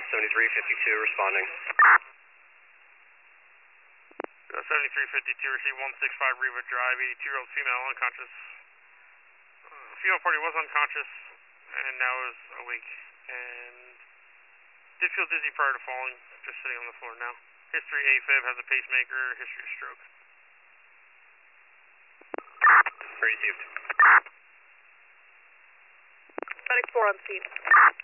7352 responding. 7352, receive 165 Riva Drive, 82-year-old female unconscious. Female party was unconscious and now is awake and did feel dizzy prior to falling, just sitting on the floor now. History AFib, has a pacemaker, history of stroke. Received. Medic 4 on scene.